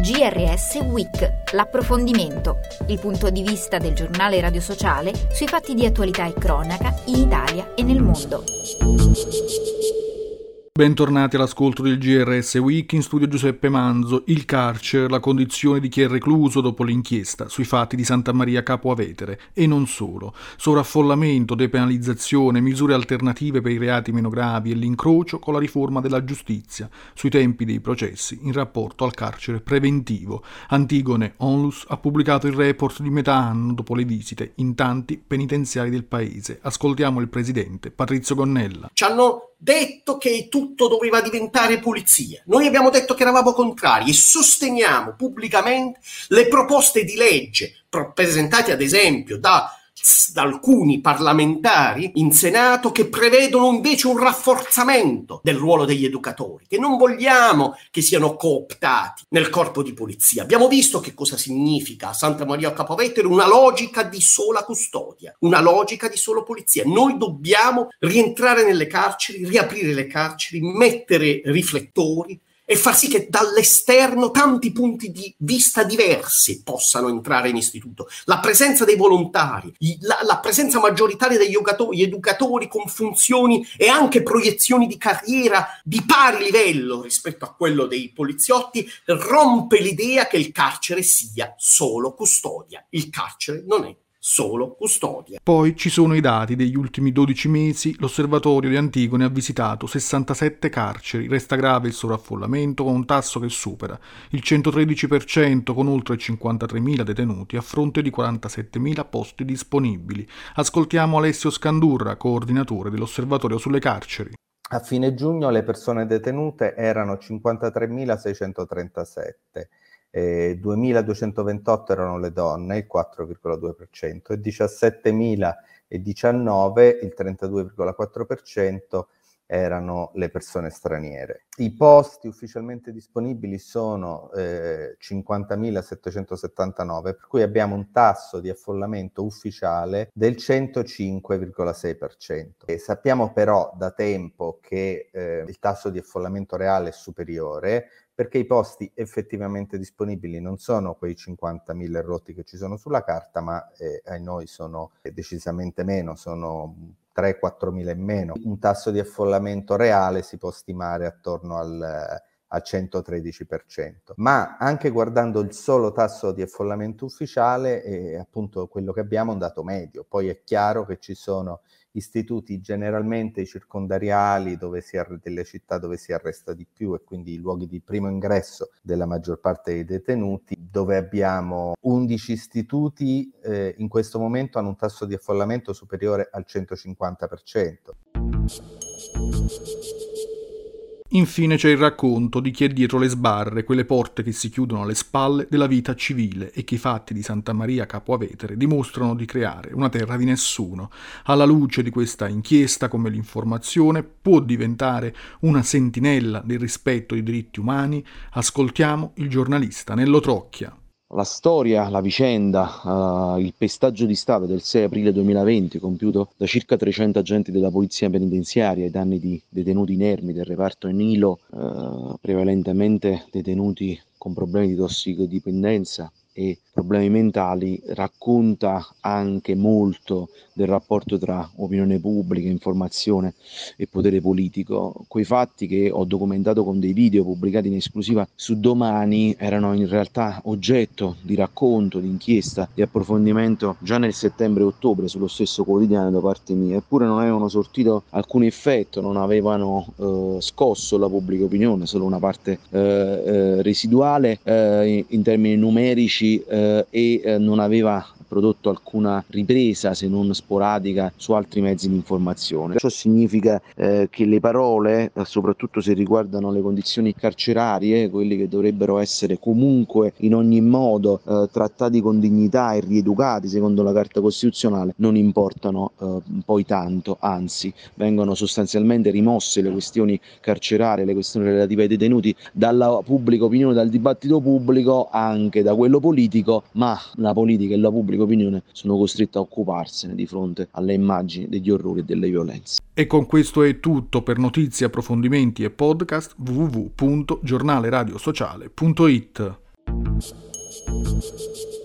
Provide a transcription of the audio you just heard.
GRS Week, l'approfondimento, il punto di vista del giornale Radio Sociale sui fatti di attualità e cronaca in Italia e nel mondo. Bentornati all'ascolto del GRS Week, in studio Giuseppe Manzo. Il carcere, la condizione di chi è recluso dopo l'inchiesta sui fatti di Santa Maria Capua Vetere e non solo. Sovraffollamento, depenalizzazione, misure alternative per i reati meno gravi e l'incrocio con la riforma della giustizia sui tempi dei processi in rapporto al carcere preventivo. Antigone Onlus ha pubblicato il report di metà anno dopo le visite in tanti penitenziari del paese. Ascoltiamo il presidente Patrizio Gonnella. Ci hanno detto che tutto doveva diventare pulizia. Noi abbiamo detto che eravamo contrari e sosteniamo pubblicamente le proposte di legge presentate ad esempio da alcuni parlamentari in Senato che prevedono invece un rafforzamento del ruolo degli educatori, che non vogliamo che siano cooptati nel corpo di polizia. Abbiamo visto che cosa significa a Santa Maria Capua Vetere una logica di sola custodia, una logica di solo polizia. Noi dobbiamo rientrare nelle carceri, riaprire le carceri, mettere riflettori e far sì che dall'esterno tanti punti di vista diversi possano entrare in istituto. La presenza dei volontari, la presenza maggioritaria degli educatori con funzioni e anche proiezioni di carriera di pari livello rispetto a quello dei poliziotti rompe l'idea che il carcere sia solo custodia. Il carcere non è solo custodia. Poi ci sono i dati degli ultimi 12 mesi. L'osservatorio di Antigone ha visitato 67 carceri. Resta grave il sovraffollamento con un tasso che supera il 113% con oltre 53.000 detenuti a fronte di 47.000 posti disponibili. Ascoltiamo Alessio Scandurra, coordinatore dell'osservatorio sulle carceri. A fine giugno le persone detenute erano 53.637. 2.228 erano le donne, il 4,2%, e 17.019, il 32,4%, erano le persone straniere. I posti ufficialmente disponibili sono 50.779, per cui abbiamo un tasso di affollamento ufficiale del 105,6%. E sappiamo però da tempo che il tasso di affollamento reale è superiore, perché i posti effettivamente disponibili non sono quei 50.000 rotti che ci sono sulla carta, ma ai noi sono decisamente meno, sono 3-4.000 in meno. Un tasso di affollamento reale si può stimare attorno al 113%. Ma anche guardando il solo tasso di affollamento ufficiale, appunto quello che abbiamo è un dato medio. Poi è chiaro che ci sono istituti generalmente i circondariali delle città dove si arresta di più e quindi i luoghi di primo ingresso della maggior parte dei detenuti, dove abbiamo 11 istituti in questo momento hanno un tasso di affollamento superiore al 150%. Infine c'è il racconto di chi è dietro le sbarre, quelle porte che si chiudono alle spalle della vita civile e che i fatti di Santa Maria Capua Vetere dimostrano di creare una terra di nessuno. Alla luce di questa inchiesta, come l'informazione può diventare una sentinella del rispetto dei diritti umani, ascoltiamo il giornalista Nello Trocchia. La storia, la vicenda, il pestaggio di Stato del 6 aprile 2020 compiuto da circa 300 agenti della polizia penitenziaria ai danni di detenuti inermi del reparto Nilo, prevalentemente detenuti con problemi di tossicodipendenza e problemi mentali, racconta anche molto del rapporto tra opinione pubblica, informazione e potere politico. Quei fatti che ho documentato con dei video pubblicati in esclusiva su Domani erano in realtà oggetto di racconto, di inchiesta, di approfondimento già nel settembre e ottobre sullo stesso quotidiano da parte mia, eppure non avevano sortito alcun effetto, non avevano scosso la pubblica opinione, solo una parte residuale in termini numerici e non aveva prodotto alcuna ripresa, se non sporadica, su altri mezzi di informazione. Ciò significa che le parole, soprattutto se riguardano le condizioni carcerarie, quelli che dovrebbero essere comunque in ogni modo trattati con dignità e rieducati secondo la Carta Costituzionale, non importano poi tanto, anzi vengono sostanzialmente rimosse le questioni carcerarie, le questioni relative ai detenuti dalla pubblica opinione, dal dibattito pubblico, anche da quello politico, ma la politica e la pubblica opinione sono costrette a occuparsene di fronte alle immagini degli orrori e delle violenze. E con questo è tutto. Per notizie, approfondimenti e podcast www.giornaleradiosociale.it. News.